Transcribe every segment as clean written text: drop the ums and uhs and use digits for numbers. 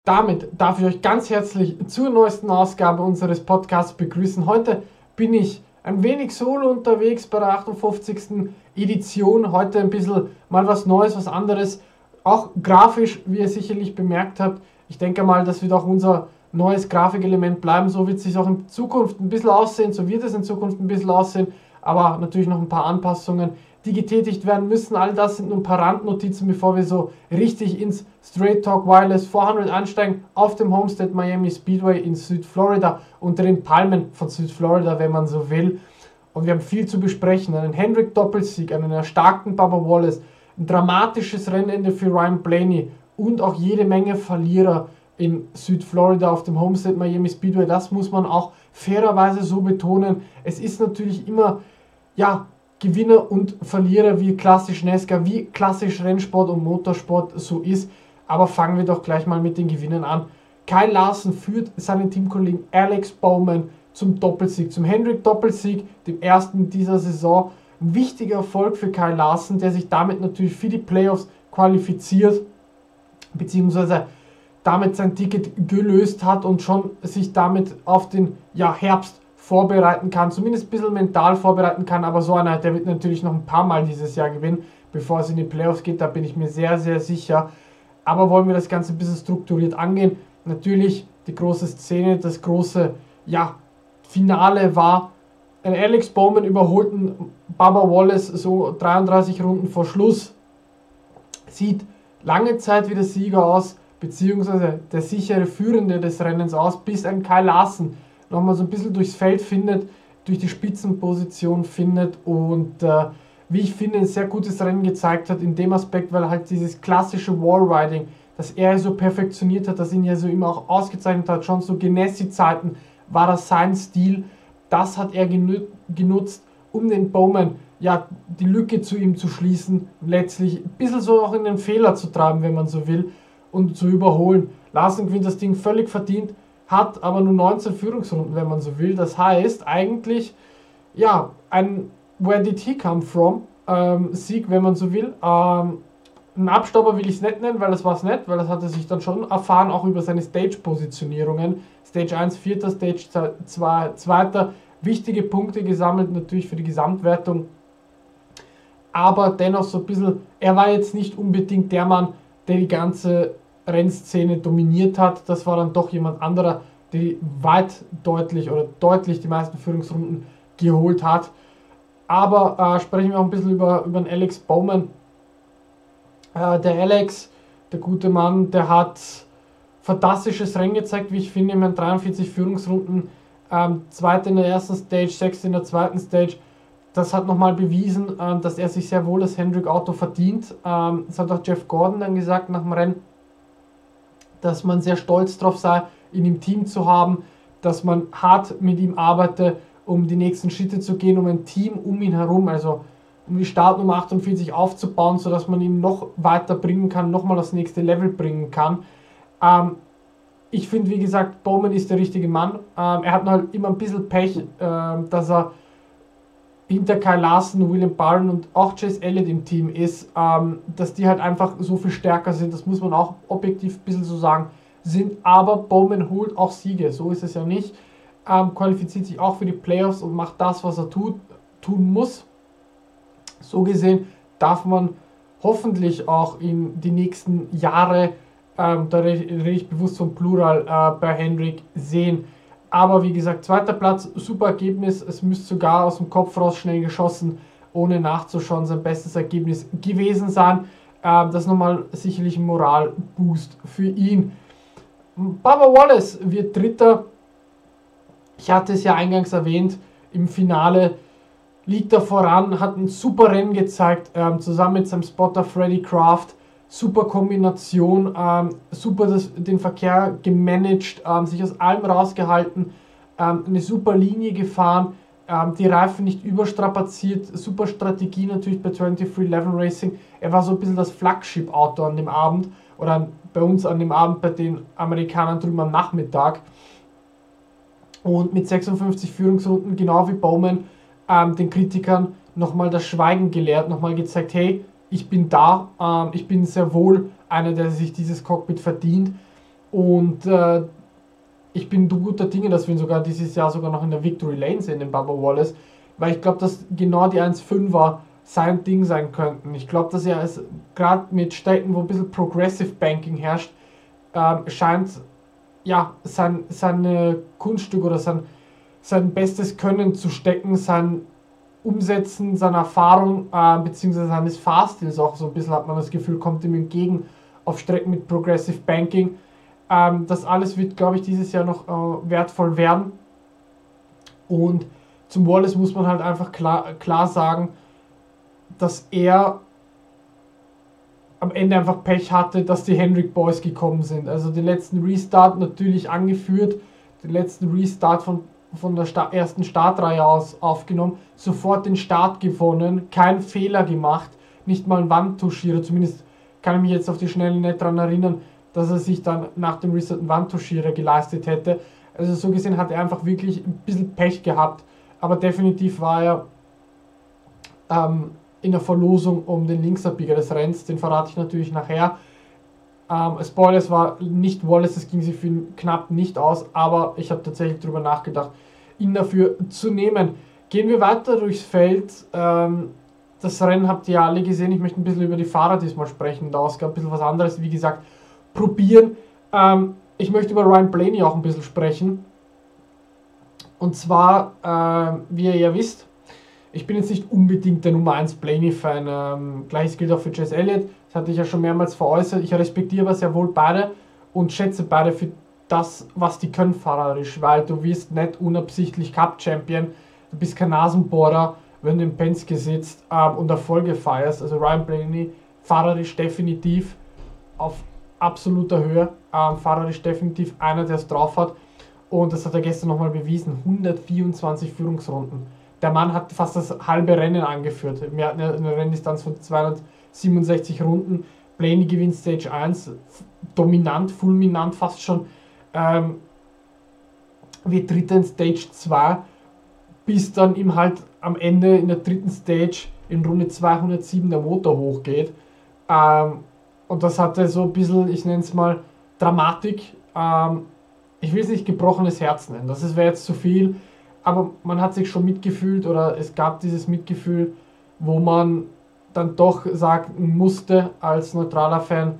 Damit darf ich euch ganz herzlich zur neuesten Ausgabe unseres Podcasts begrüßen. Heute bin ich ein wenig solo unterwegs bei der 58. Edition. Heute ein bisschen mal was Neues, was anderes. Auch grafisch, wie ihr sicherlich bemerkt habt. Ich denke mal, das wird auch unser neues Grafikelement bleiben. So wird es sich auch in Zukunft ein bisschen aussehen. So wird es in Zukunft ein bisschen aussehen. Aber natürlich noch ein paar Anpassungen, die getätigt werden müssen. All das sind nur ein paar Randnotizen, bevor wir so richtig ins Straight Talk Wireless 400 einsteigen, auf dem Homestead Miami Speedway in Südflorida, unter den Palmen von Südflorida, wenn man so will. Und wir haben viel zu besprechen. Einen Hendrick-Doppelsieg, einen erstarkten Bubba Wallace, ein dramatisches Rennende für Ryan Blaney und auch jede Menge Verlierer in Südflorida auf dem Homestead Miami Speedway. Das muss man auch fairerweise so betonen. Es ist natürlich immer, Gewinner und Verlierer wie klassisch NASCAR, wie klassisch Rennsport und Motorsport so ist. Aber fangen wir doch gleich mal mit den Gewinnern an. Kyle Larson führt seinen Teamkollegen Alex Bowman zum Doppelsieg, zum Hendrick-Doppelsieg, dem ersten dieser Saison. Ein wichtiger Erfolg für Kyle Larson, der sich damit natürlich für die Playoffs qualifiziert, beziehungsweise damit sein Ticket gelöst hat und schon sich damit auf den Herbst vorbereiten kann, zumindest ein bisschen mental vorbereiten kann, aber so einer, der wird natürlich noch ein paar Mal dieses Jahr gewinnen, bevor es in die Playoffs geht, da bin ich mir sehr, sehr sicher. Aber wollen wir das Ganze ein bisschen strukturiert angehen. Natürlich die große Szene, das große Finale war, Alex Bowman überholten Bubba Wallace so 33 Runden vor Schluss. Sieht lange Zeit wie der Sieger aus, beziehungsweise der sichere Führende des Rennens aus, bis ein Kyle Larson nochmal so ein bisschen durchs Feld findet, durch die Spitzenposition findet und wie ich finde, ein sehr gutes Rennen gezeigt hat in dem Aspekt, weil halt dieses klassische Wallriding, das er so perfektioniert hat, das ihn ja so immer auch ausgezeichnet hat, schon so Genesi-Zeiten war das sein Stil, das hat er genutzt, um den Bowman die Lücke zu ihm zu schließen, letztlich ein bisschen so auch in den Fehler zu treiben, wenn man so will, und zu überholen. Larson gewinnt das Ding völlig verdient, hat aber nur 19 Führungsrunden, wenn man so will. Das heißt eigentlich, ein Where did he come from Sieg, wenn man so will. Ein Abstauber will ich es nicht nennen, weil das war es nicht, weil das hat er sich dann schon erfahren, auch über seine Stage-Positionierungen. Stage 1 Vierter, Stage 2 Zweiter. Wichtige Punkte gesammelt natürlich für die Gesamtwertung. Aber dennoch so ein bisschen, er war jetzt nicht unbedingt der Mann, der die ganze Rennszene dominiert hat. Das war dann doch jemand anderer, der deutlich die meisten Führungsrunden geholt hat. Aber sprechen wir auch ein bisschen über den Alex Bowman. Der Alex, der gute Mann, der hat fantastisches Rennen gezeigt, wie ich finde, mit 43 Führungsrunden. Zweiter in der ersten Stage, sechster in der zweiten Stage. Das hat nochmal bewiesen, dass er sich sehr wohl das Hendrick-Auto verdient. Das hat auch Jeff Gordon dann gesagt nach dem Rennen, dass man sehr stolz drauf sei, ihn im Team zu haben, dass man hart mit ihm arbeite, um die nächsten Schritte zu gehen, um ein Team um ihn herum, also um die Startnummer 48 aufzubauen, sodass man ihn noch weiter bringen kann, nochmal aufs nächste Level bringen kann. Ich finde, wie gesagt, Bowman ist der richtige Mann. Er hat halt immer ein bisschen Pech, dass er hinter Kyle Larson, William Byron und auch Chase Elliott im Team ist, dass die halt einfach so viel stärker sind, das muss man auch objektiv ein bisschen so sagen, sind, aber Bowman holt auch Siege, so ist es ja nicht, qualifiziert sich auch für die Playoffs und macht das, was er tun muss. So gesehen darf man hoffentlich auch in die nächsten Jahre, da rede ich bewusst vom Plural, bei Hendrick sehen. Aber wie gesagt, zweiter Platz, super Ergebnis. Es müsste sogar aus dem Kopf raus schnell geschossen, ohne nachzuschauen, sein bestes Ergebnis gewesen sein. Das ist nochmal sicherlich ein Moralboost für ihn. Bubba Wallace wird Dritter. Ich hatte es ja eingangs erwähnt, im Finale liegt er voran, hat ein super Rennen gezeigt, zusammen mit seinem Spotter Freddy Kraft. Super Kombination, super den Verkehr gemanagt, sich aus allem rausgehalten, eine super Linie gefahren, die Reifen nicht überstrapaziert, super Strategie natürlich bei 23 Level Racing. Er war so ein bisschen das Flagship-Auto an dem Abend oder bei uns an dem Abend bei den Amerikanern drüben am Nachmittag. Und mit 56 Führungsrunden, genau wie Bowman, den Kritikern nochmal das Schweigen gelehrt, nochmal gezeigt, hey, ich bin da, ich bin sehr wohl einer, der sich dieses Cockpit verdient. Und ich bin guter Dinge, dass wir ihn sogar dieses Jahr sogar noch in der Victory Lane sehen, den Bubba Wallace, weil ich glaube, dass genau die 1,5er sein Ding sein könnten. Ich glaube, dass er es gerade mit Städten, wo ein bisschen Progressive Banking herrscht, scheint ja sein Kunststück oder sein bestes Können zu stecken, sein Umsetzen seiner Erfahrung beziehungsweise seines Fahrstils auch so ein bisschen, hat man das Gefühl, kommt ihm entgegen auf Strecken mit Progressive Banking. Das alles wird, glaube ich, dieses Jahr noch wertvoll werden. Und zum Wallace muss man halt einfach klar sagen, dass er am Ende einfach Pech hatte, dass die Hendrick Boys gekommen sind. Also den letzten Restart natürlich angeführt, den letzten Restart von der ersten Startreihe aus aufgenommen, sofort den Start gewonnen, keinen Fehler gemacht, nicht mal einen Wandtuschierer, zumindest kann ich mich jetzt auf die Schnelle nicht daran erinnern, dass er sich dann nach dem Restart einen Wandtuschierer geleistet hätte. Also so gesehen hat er einfach wirklich ein bisschen Pech gehabt, aber definitiv war er in der Verlosung um den Linksabbieger des Rennens, den verrate ich natürlich nachher. Spoiler, es war nicht Wallace, es ging sich für ihn knapp nicht aus, aber ich habe tatsächlich darüber nachgedacht, ihn dafür zu nehmen. Gehen wir weiter durchs Feld. Das Rennen habt ihr ja alle gesehen, ich möchte ein bisschen über die Fahrer diesmal sprechen, da Ausgabe ein bisschen was anderes, wie gesagt, probieren. Ich möchte über Ryan Blaney auch ein bisschen sprechen. Und zwar, wie ihr ja wisst, ich bin jetzt nicht unbedingt der Nummer 1 Blaney-Fan. Gleiches gilt auch für Chase Elliott. Das hatte ich ja schon mehrmals veräußert. Ich respektiere aber sehr wohl beide und schätze beide für das, was die können fahrerisch, weil du wirst nicht unabsichtlich Cup-Champion. Du bist kein Nasenbohrer, wenn du im Penske sitzt und Erfolge feierst. Also Ryan Blaney fahrerisch definitiv auf absoluter Höhe. Fahrerisch definitiv einer, der es drauf hat. Und das hat er gestern nochmal bewiesen. 124 Führungsrunden. Der Mann hat fast das halbe Rennen angeführt. Wir hatten ja eine Renndistanz von 267 Runden. Blaney gewinnt Stage 1, dominant, fulminant fast schon. Wird Dritter in Stage 2, bis dann ihm halt am Ende in der dritten Stage in Runde 207 der Motor hochgeht. Und das hatte so ein bisschen, ich nenne es mal, Dramatik. Ich will es nicht gebrochenes Herz nennen, das wäre jetzt zu viel. Aber man hat sich schon mitgefühlt oder es gab dieses Mitgefühl, wo man dann doch sagen musste als neutraler Fan,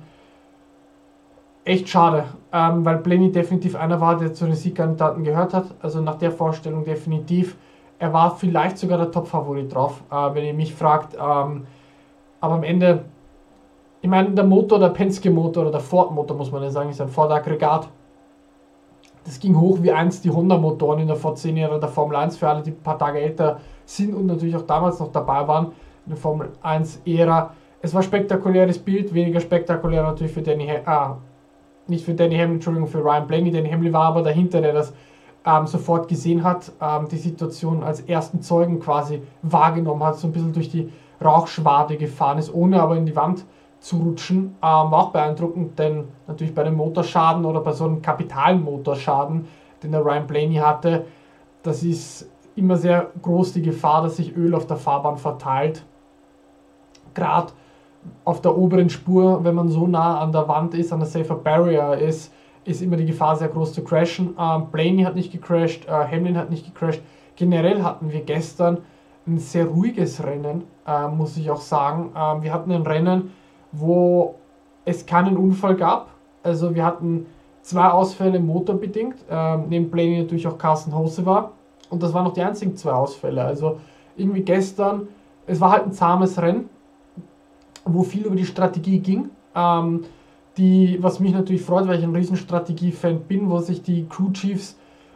echt schade, weil Blaney definitiv einer war, der zu den Siegkandidaten gehört hat, also nach der Vorstellung definitiv. Er war vielleicht sogar der Top-Favorit drauf, wenn ihr mich fragt, aber am Ende, ich meine, der Motor, der Penske-Motor oder der Ford-Motor, muss man ja sagen, ist ein Ford-Aggregat. Das ging hoch wie einst die Honda-Motoren in der V10-Ära der Formel 1 für alle, die ein paar Tage älter sind und natürlich auch damals noch dabei waren in der Formel 1-Ära. Es war ein spektakuläres Bild, weniger spektakulär natürlich für nicht für Danny Hamlin, Entschuldigung, für Ryan Blaney. Danny Hamlin war aber dahinter, der das sofort gesehen hat, die Situation als ersten Zeugen quasi wahrgenommen hat, so ein bisschen durch die Rauchschwade gefahren ist, ohne aber in die Wand zu rutschen, war auch beeindruckend, denn natürlich bei dem Motorschaden oder bei so einem kapitalen Motorschaden, den der Ryan Blaney hatte, das ist immer sehr groß die Gefahr, dass sich Öl auf der Fahrbahn verteilt. Gerade auf der oberen Spur, wenn man so nah an der Wand ist, an der Safer Barrier ist immer die Gefahr sehr groß zu crashen. Blaney hat nicht gecrashed, Hamlin hat nicht gecrashed. Generell hatten wir gestern ein sehr ruhiges Rennen, muss ich auch sagen. Wir hatten ein Rennen, wo es keinen Unfall gab. Also wir hatten 2 Ausfälle motorbedingt, neben Blaney natürlich auch Carson Hocevar. Und das waren noch die einzigen 2 Ausfälle. Also irgendwie gestern, es war halt ein zahmes Rennen, wo viel über die Strategie ging. Was mich natürlich freut, weil ich ein riesen Strategie-Fan bin, wo sich die Crew Chiefs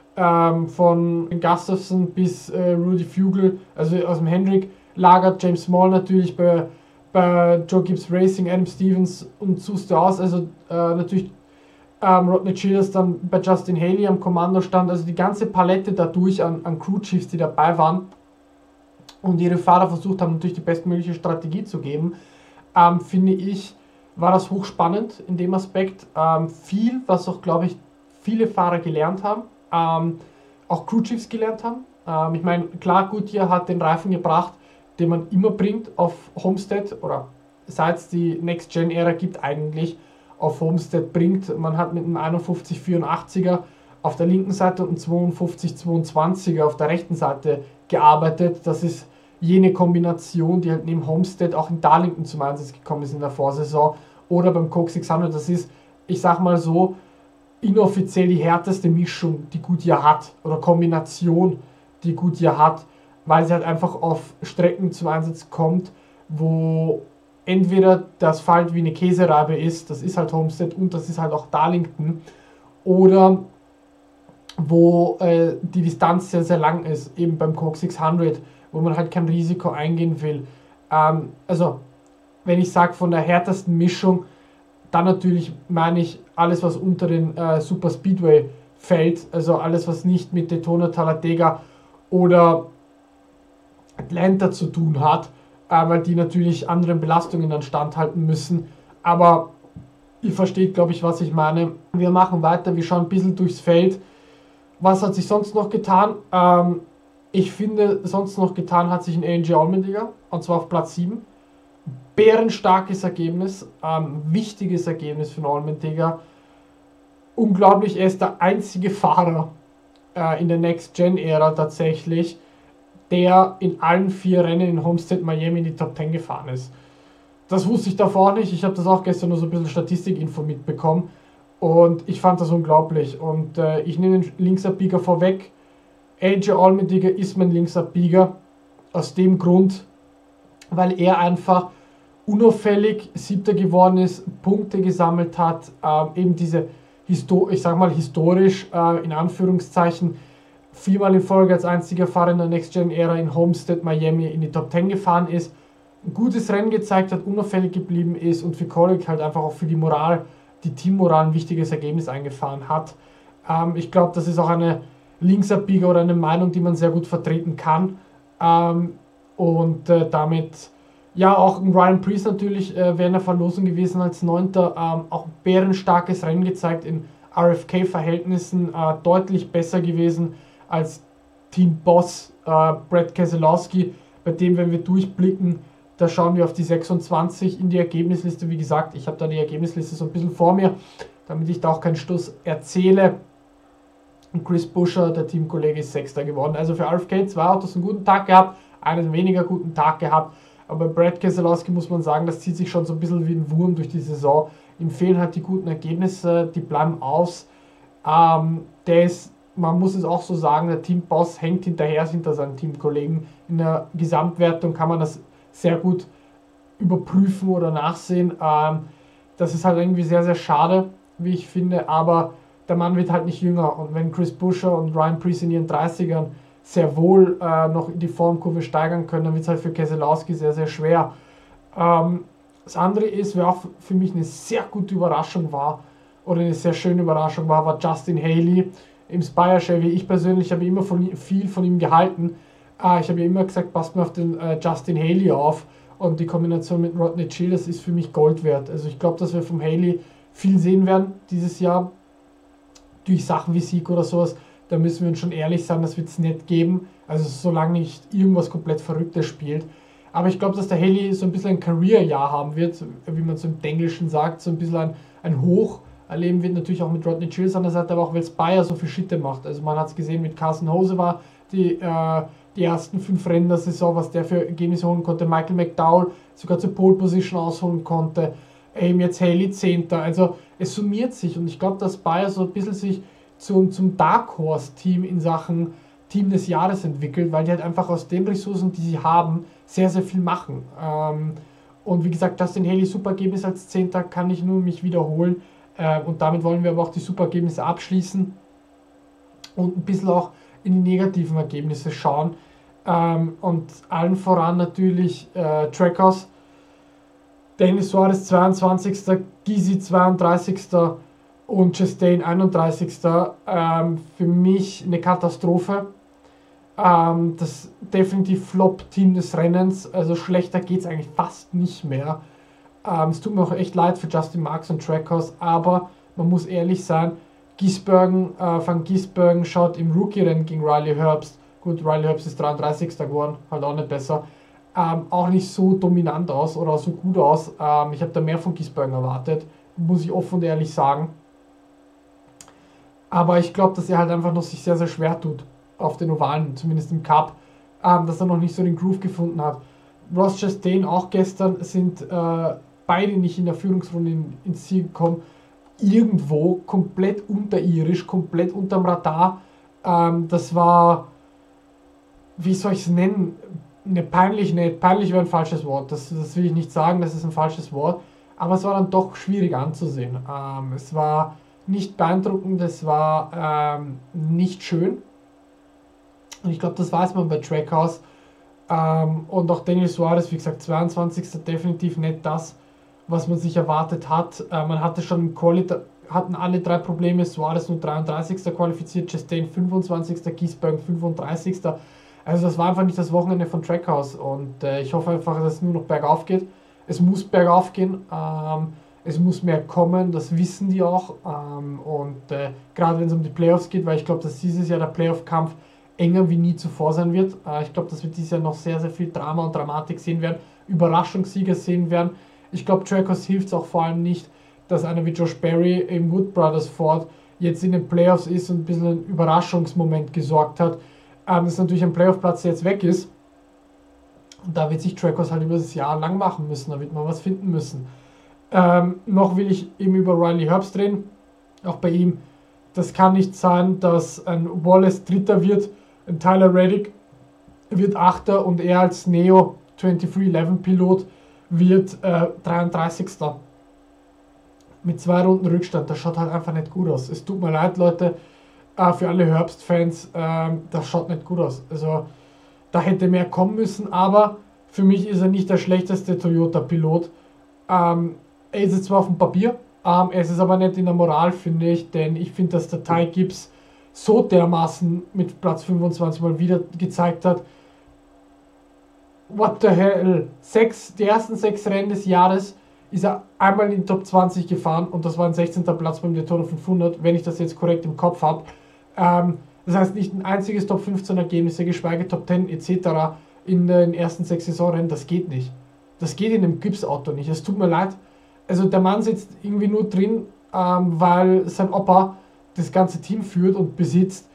von Gustafson bis Rudy Fugle, also aus dem Hendrick-Lager, James Small natürlich bei Joe Gibbs Racing, Adam Stevens und suchste aus, also natürlich Rodney Childers dann bei Justin Haley am Kommando stand, also die ganze Palette dadurch an Crew Chiefs, die dabei waren und ihre Fahrer versucht haben, natürlich die bestmögliche Strategie zu geben, finde ich, war das hochspannend in dem Aspekt. Viel, was auch, glaube ich, viele Fahrer gelernt haben, auch Crew Chiefs gelernt haben. Ich meine, klar, Goodyear hat den Reifen gebracht, den man immer bringt auf Homestead oder seit es die Next-Gen-Ära gibt eigentlich auf Homestead bringt. Man hat mit einem 51-84er auf der linken Seite und einem 52-22er auf der rechten Seite gearbeitet. Das ist jene Kombination, die halt neben Homestead auch in Darlington zum Einsatz gekommen ist in der Vorsaison oder beim Coke 600. Das ist, ich sag mal so, inoffiziell die härteste Mischung, die Goodyear hat, oder Kombination, die Goodyear hat, weil sie halt einfach auf Strecken zum Einsatz kommt, wo entweder das Asphalt wie eine Käsereibe ist, das ist halt Homestead und das ist halt auch Darlington, oder wo die Distanz sehr, sehr lang ist, eben beim Coke 600, wo man halt kein Risiko eingehen will. Also, wenn ich sage von der härtesten Mischung, dann natürlich meine ich alles, was unter den Super Speedway fällt, also alles, was nicht mit Daytona, Talladega oder Atlanta zu tun hat, weil die natürlich anderen Belastungen dann standhalten müssen. Aber ihr versteht, glaube ich, was ich meine. Wir machen weiter, wir schauen ein bisschen durchs Feld. Was hat sich sonst noch getan? Ich finde, sonst noch getan hat sich ein AJ Allmendinger, und zwar auf Platz 7. Bärenstarkes Ergebnis, wichtiges Ergebnis für Allmendinger. Unglaublich, er ist der einzige Fahrer in der Next-Gen-Ära tatsächlich, der in allen 4 Rennen in Homestead Miami in die Top 10 gefahren ist. Das wusste ich davor nicht, ich habe das auch gestern nur so ein bisschen Statistikinfo mitbekommen und ich fand das unglaublich. Und ich nehme den Linksabbieger vorweg. AJ Allmendinger ist mein Linksabbieger aus dem Grund, weil er einfach unauffällig 7. geworden ist, Punkte gesammelt hat, eben diese, ich sag mal historisch, in Anführungszeichen, 4-mal in Folge als einziger Fahrer in der Next-Gen-Ära in Homestead Miami in die Top 10 gefahren ist, ein gutes Rennen gezeigt hat, unauffällig geblieben ist und für Kaulig halt einfach auch für die Moral, die Teammoral ein wichtiges Ergebnis eingefahren hat. Ich glaube, das ist auch eine Linksabbieger oder eine Meinung, die man sehr gut vertreten kann. Damit, ja, auch ein Ryan Preece natürlich wäre in der Verlosung gewesen als 9. Auch ein bärenstarkes Rennen gezeigt, in RFK-Verhältnissen deutlich besser gewesen als Teamboss Brad Keselowski, bei dem, wenn wir durchblicken, da schauen wir auf die 26 in die Ergebnisliste. Wie gesagt, ich habe da die Ergebnisliste so ein bisschen vor mir, damit ich da auch keinen Stuss erzähle. Und Chris Buescher, der Teamkollege, ist 6. geworden. Also für RFK 2 Autos einen guten Tag gehabt, einen weniger guten Tag gehabt. Aber Brad Keselowski muss man sagen, das zieht sich schon so ein bisschen wie ein Wurm durch die Saison. Ihm fehlen halt die guten Ergebnisse, die bleiben aus. Der ist, man muss es auch so sagen, der Teamboss hängt hinter seinen Teamkollegen. In der Gesamtwertung kann man das sehr gut überprüfen oder nachsehen. Das ist halt irgendwie sehr, sehr schade, wie ich finde, aber der Mann wird halt nicht jünger. Und wenn Chris Buescher und Ryan Preece in ihren 30ern sehr wohl noch in die Formkurve steigern können, dann wird es halt für Keselowski sehr, sehr schwer. Das andere ist, wer auch für mich eine sehr gute Überraschung war, oder eine sehr schöne Überraschung war Justin Haley im Spire Chevy. Ich persönlich habe immer viel von ihm gehalten. Ich habe ja immer gesagt, passt mir auf den Justin Haley auf, und die Kombination mit Rodney Chill, das ist für mich Gold wert. Also ich glaube, dass wir vom Haley viel sehen werden dieses Jahr, durch Sachen wie Sieg oder sowas. Da müssen wir uns schon ehrlich sein, das wird es nicht geben, also solange nicht irgendwas komplett Verrücktes spielt. Aber ich glaube, dass der Haley so ein bisschen ein Career-Jahr haben wird, wie man so im Englischen sagt, so ein bisschen ein Hoch erleben wird, natürlich auch mit Rodney Chills an der Seite, aber auch weil Spire so viel Schitte macht. Also man hat es gesehen, mit Carson Hose war die ersten 5 Rennen der Saison, was der für Ergebnisse holen konnte. Michael McDowell sogar zur Pole Position ausholen konnte. Eben jetzt Haley 10. Also es summiert sich, und ich glaube, dass Spire so ein bisschen sich zum Dark Horse Team in Sachen Team des Jahres entwickelt, weil die halt einfach aus den Ressourcen, die sie haben, sehr, sehr viel machen. Und wie gesagt, Justin Haley super Ergebnis als 10. kann ich nur mich wiederholen. Und damit wollen wir aber auch die super Ergebnisse abschließen und ein bisschen auch in die negativen Ergebnisse schauen. Und allen voran natürlich Trackhouse. Dennis Suarez 22., Gysi 32. und Chastain 31. Für mich eine Katastrophe. Das definitiv Flop-Team des Rennens, also schlechter geht es eigentlich fast nicht mehr. Es tut mir auch echt leid für Justin Marks und Trackhouse, aber man muss ehrlich sein, Van Gisbergen schaut im Rookie-Rennen gegen Riley Herbst, gut, Riley Herbst ist 33. geworden, halt auch nicht besser, auch nicht so dominant aus oder so gut aus. Ich habe da mehr von Gisbergen erwartet. muss ich offen und ehrlich sagen. Aber ich glaube, dass er halt einfach noch sich sehr, sehr schwer tut auf den Ovalen, zumindest im Cup, dass er noch nicht so den Groove gefunden hat. Ross Chastain auch gestern sind beide nicht in der Führungsrunde ins Ziel gekommen. Irgendwo komplett unterirdisch, komplett unterm Radar. Das war, wie soll ich es nennen? Peinlich wäre ein falsches Wort. Das will ich nicht sagen, das ist ein falsches Wort. Aber es war dann doch schwierig anzusehen. Es war nicht beeindruckend, es war nicht schön. Und ich glaube, das weiß man bei Trackhouse. Und auch Daniel Suarez, wie gesagt, 22. definitiv nicht das, was man sich erwartet hat. Man hatte schon im Quali, hatten alle 3 Probleme. Suarez nur 33. qualifiziert, Chastain 25. Gisbergen 35. Also das war einfach nicht das Wochenende von Trackhouse. Und ich hoffe einfach, dass es nur noch bergauf geht. Es muss bergauf gehen. Es muss mehr kommen, das wissen die auch. Gerade wenn es um die Playoffs geht, weil ich glaube, dass dieses Jahr der Playoff-Kampf enger wie nie zuvor sein wird. Ich glaube, dass wir dieses Jahr noch sehr, sehr viel Drama und Dramatik sehen werden, Überraschungssieger sehen werden. Ich glaube, Trackhouse hilft es auch vor allem nicht, dass einer wie Josh Berry im Wood Brothers Ford jetzt in den Playoffs ist und ein bisschen einen Überraschungsmoment gesorgt hat. Dass natürlich ein Playoff-Platz jetzt weg ist. Und da wird sich Trackhouse halt über das Jahr lang machen müssen, da wird man was finden müssen. Noch will ich eben über Riley Herbst reden. Auch bei ihm, das kann nicht sein, dass ein Wallace Dritter wird, ein Tyler Reddick wird Achter und er als Neo 2311 Pilot wird 33. Mit 2 Runden Rückstand. Das schaut halt einfach nicht gut aus. Es tut mir leid, Leute, für alle Herbst-Fans, das schaut nicht gut aus. Also da hätte mehr kommen müssen, aber für mich ist er nicht der schlechteste Toyota-Pilot. Er ist jetzt zwar auf dem Papier, er ist es aber nicht in der Moral, finde ich, denn ich finde, dass der Ty Gibbs so dermaßen mit Platz 25 mal wieder gezeigt hat, what the hell, die ersten 6 Rennen des Jahres ist er einmal in den Top 20 gefahren und das war ein 16. Platz beim Daytona 500, wenn ich das jetzt korrekt im Kopf habe. Das heißt, nicht ein einziges Top 15 Ergebnis, geschweige Top 10 etc. in den ersten 6 Saisonrennen, das geht nicht. Das geht in einem Gibbs-Auto nicht, es tut mir leid. Also der Mann sitzt irgendwie nur drin, weil sein Opa das ganze Team führt und besitzt.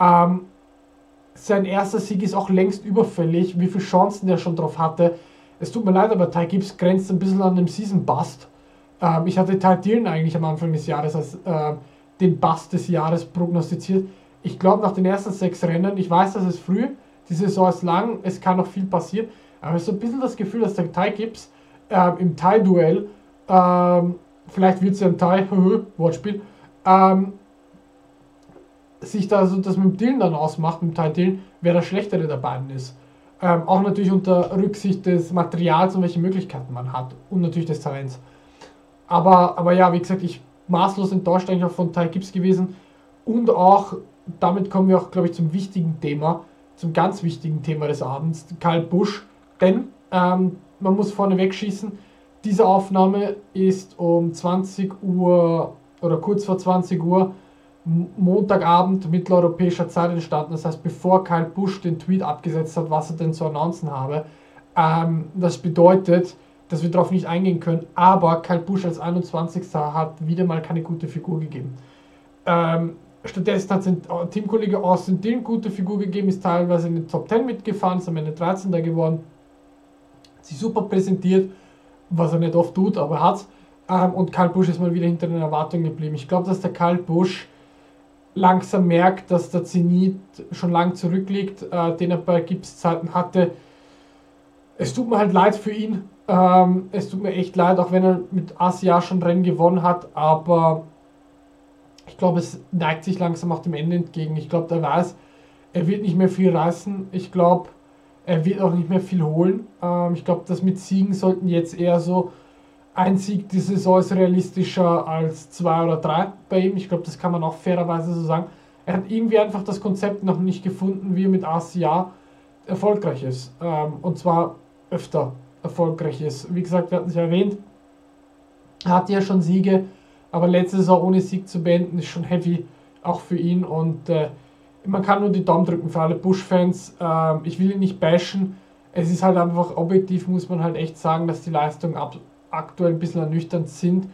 Sein erster Sieg ist auch längst überfällig, wie viele Chancen der schon drauf hatte. Es tut mir leid, aber Ty Gibbs grenzt ein bisschen an dem Season Bust. Ich hatte Ty Dillon eigentlich am Anfang des Jahres als den Bust des Jahres prognostiziert. Ich glaube, nach den ersten 6 Rennen, ich weiß, dass es früh, die Saison ist lang, es kann noch viel passieren, aber es ist so ein bisschen das Gefühl, dass der Ty Gibbs im Ty-Duell, vielleicht wird es ja ein Ty, Wortspiel, sich da so das mit dem Dillon dann ausmacht, mit dem Ty Dillon, wer der Schlechtere der beiden ist. Auch natürlich unter Rücksicht des Materials und welche Möglichkeiten man hat und natürlich des Talents. Aber ja, wie gesagt, ich maßlos enttäuscht eigentlich auch von Ty Gibbs gewesen und auch, damit kommen wir auch, glaube ich, zum wichtigen Thema, zum ganz wichtigen Thema des Abends, Kyle Busch, denn man muss vorneweg schießen, diese Aufnahme ist um 20 Uhr oder kurz vor 20 Uhr Montagabend mitteleuropäischer Zeit entstanden, das heißt bevor Kyle Busch den Tweet abgesetzt hat, was er denn zu announcen habe. Das bedeutet, dass wir darauf nicht eingehen können, aber Kyle Busch als 21. hat wieder mal keine gute Figur gegeben. Stattdessen hat sein Teamkollege Austin Dillon gute Figur gegeben, ist teilweise in den Top 10 mitgefahren, ist am Ende 13. geworden, hat sich super präsentiert, was er nicht oft tut, aber er hat's. Und Kyle Busch ist mal wieder hinter den Erwartungen geblieben. Ich glaube, dass der Kyle Busch langsam merkt, dass der Zenit schon lang zurückliegt, den er bei Gibbs-Zeiten hatte. Es tut mir halt leid für ihn. Es tut mir echt leid, auch wenn er mit Asia schon Rennen gewonnen hat, aber ich glaube, es neigt sich langsam auch dem Ende entgegen. Ich glaube, der weiß, er wird nicht mehr viel reißen. Ich glaube, er wird auch nicht mehr viel holen. Ich glaube, das mit Siegen sollten jetzt eher so, ein Sieg die Saison ist realistischer als 2 oder 3 bei ihm. Ich glaube, das kann man auch fairerweise so sagen. Er hat irgendwie einfach das Konzept noch nicht gefunden, wie er mit ACA erfolgreich ist. Und zwar öfter erfolgreich ist. Wie gesagt, wir hatten es ja erwähnt, er hatte ja schon Siege, aber letzte Saison ohne Sieg zu beenden, ist schon heavy, auch für ihn. Und man kann nur die Daumen drücken für alle Busch-Fans. Ich will ihn nicht bashen. Es ist halt einfach objektiv, muss man halt echt sagen, dass die Leistungen aktuell ein bisschen ernüchternd sind.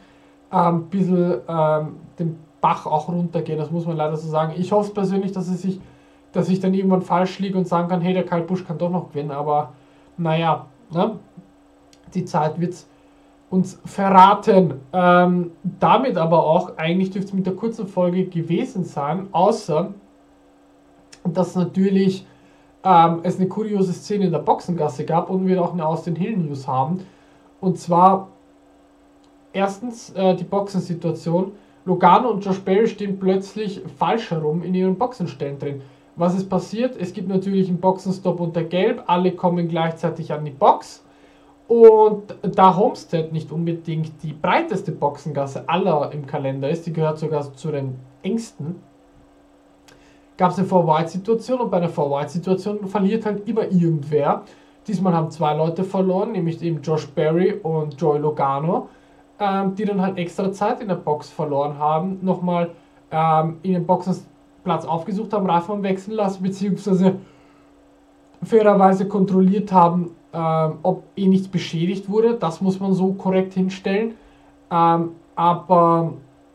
ein bisschen den Bach auch runtergehen, das muss man leider so sagen. Ich hoffe persönlich, dass ich dann irgendwann falsch liege und sagen kann, hey, der Kyle Busch kann doch noch gewinnen, aber naja, ne? Die Zeit wird es uns verraten. Damit aber auch, eigentlich dürfte es mit der kurzen Folge gewesen sein, außer dass natürlich es eine kuriose Szene in der Boxengasse gab und wir auch eine Austin Hill News haben. Und zwar erstens die Boxensituation. Logano und Josh Berry stehen plötzlich falsch herum in ihren Boxenstellen drin. Was ist passiert? Es gibt natürlich einen Boxenstopp unter Gelb, alle kommen gleichzeitig an die Box. Und da Homestead nicht unbedingt die breiteste Boxengasse aller im Kalender ist, die gehört sogar zu den engsten, gab es eine 4-Wide-Situation und bei einer 4-Wide-Situation verliert halt immer irgendwer. Diesmal haben 2 Leute verloren, nämlich eben Josh Berry und Joey Logano, die dann halt extra Zeit in der Box verloren haben, nochmal in den Boxenplatz aufgesucht haben, Reifen wechseln lassen, beziehungsweise fairerweise kontrolliert haben, ob nichts beschädigt wurde. Das muss man so korrekt hinstellen. Aber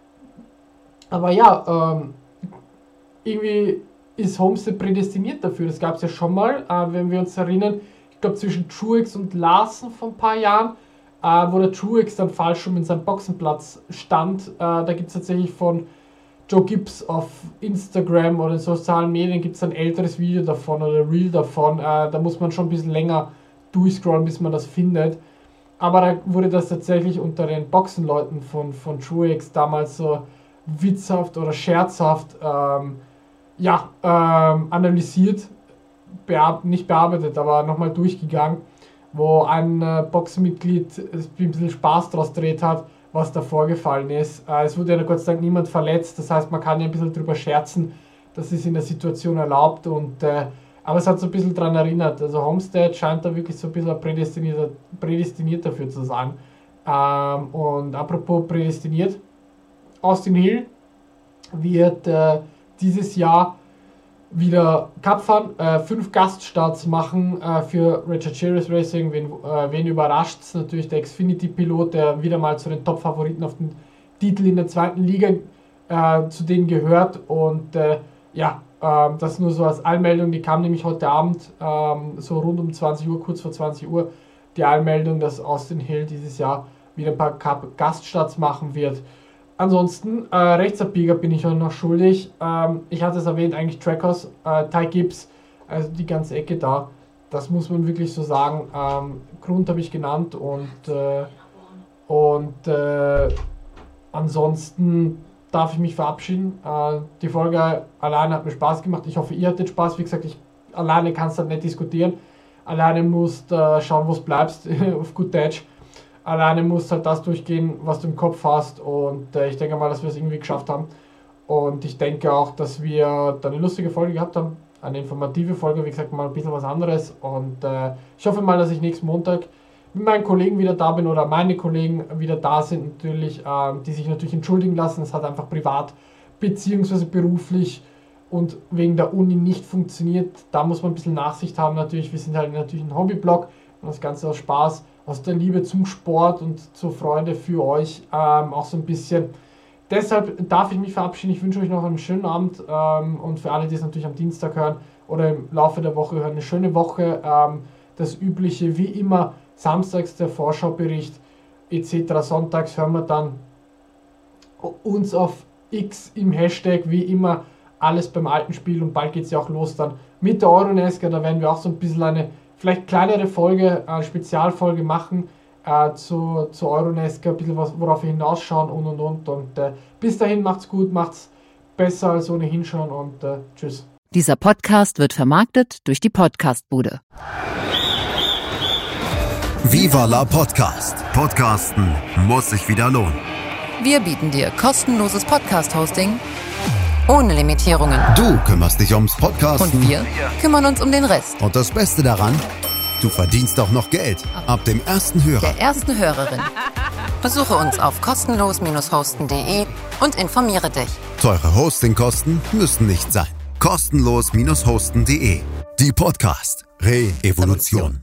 ja, irgendwie ist Homestead prädestiniert dafür. Das gab es ja schon mal, wenn wir uns erinnern, ich glaube zwischen Truex und Larson vor ein paar Jahren, wo der Truex dann falsch rum in seinem Boxenplatz stand. Da gibt es tatsächlich von Joe Gibbs auf Instagram oder in sozialen Medien gibt es ein älteres Video davon oder Reel davon. Da muss man schon ein bisschen länger durchscrollen, bis man das findet. Aber da wurde das tatsächlich unter den Boxenleuten von Truex damals so witzhaft oder scherzhaft analysiert, nicht bearbeitet, aber nochmal durchgegangen, wo ein Boxenmitglied ein bisschen Spaß draus gedreht hat, was da vorgefallen ist. Es wurde ja Gott sei Dank niemand verletzt, das heißt, man kann ja ein bisschen drüber scherzen, das ist in der Situation erlaubt, aber es hat so ein bisschen daran erinnert. Also Homestead scheint da wirklich so ein bisschen prädestiniert dafür zu sein. Und apropos prädestiniert, Austin Hill wird dieses Jahr wieder Cup fahren, 5 Gaststarts machen für Richard Childress Racing. Wen überrascht es? Natürlich der Xfinity-Pilot, der wieder mal zu den Top-Favoriten auf den Titel in der 2. Liga zu denen gehört. Und das nur so als Allmeldung, die kam nämlich heute Abend so rund um 20 Uhr, kurz vor 20 Uhr, die Allmeldung, dass Austin Hill dieses Jahr wieder ein paar Gaststarts machen wird. Ansonsten, Rechtsabbieger bin ich euch noch schuldig. Ich hatte es erwähnt, eigentlich Trackhouse, Ty Gibbs, also die ganze Ecke da. Das muss man wirklich so sagen. Grund habe ich genannt und ansonsten darf ich mich verabschieden. Die Folge alleine hat mir Spaß gemacht. Ich hoffe, ihr hattet Spaß. Wie gesagt, alleine kannst du halt nicht diskutieren. Alleine musst schauen, wo es bleibst, auf gut Deutsch. Alleine musst halt das durchgehen, was du im Kopf hast, und ich denke mal, dass wir es irgendwie geschafft haben. Und ich denke auch, dass wir da eine lustige Folge gehabt haben, eine informative Folge, wie gesagt, mal ein bisschen was anderes. Und ich hoffe mal, dass ich nächsten Montag mit meinen Kollegen wieder da bin oder meine Kollegen wieder da sind, natürlich, die sich natürlich entschuldigen lassen. Es hat einfach privat bzw. beruflich und wegen der Uni nicht funktioniert. Da muss man ein bisschen Nachsicht haben natürlich. Wir sind halt natürlich ein Hobbyblog und das Ganze aus Spaß, aus der Liebe zum Sport und zur Freude für euch auch so ein bisschen. Deshalb darf ich mich verabschieden. Ich wünsche euch noch einen schönen Abend und für alle, die es natürlich am Dienstag hören oder im Laufe der Woche hören, eine schöne Woche. Das Übliche wie immer, samstags der Vorschaubericht etc. Sonntags hören wir dann uns auf X im Hashtag wie immer alles beim alten Spiel, und bald geht es ja auch los dann mit der Euronesca. Da werden wir auch so ein bisschen eine vielleicht kleinere Folge, Spezialfolge machen zu Euronesca, ein bisschen was, worauf wir hinausschauen und. Bis dahin, macht's gut, macht's besser als ohnehin schon und tschüss. Dieser Podcast wird vermarktet durch die Podcastbude. Viva la Podcast. Podcasten muss sich wieder lohnen. Wir bieten dir kostenloses Podcast-Hosting ohne Limitierungen. Du kümmerst dich ums Podcasten. Und wir kümmern uns um den Rest. Und das Beste daran, du verdienst auch noch Geld. Ab dem ersten Hörer. Der ersten Hörerin. Besuche uns auf kostenlos-hosten.de und informiere dich. Teure Hostingkosten müssen nicht sein. Kostenlos-hosten.de. Die Podcast Re-Evolution.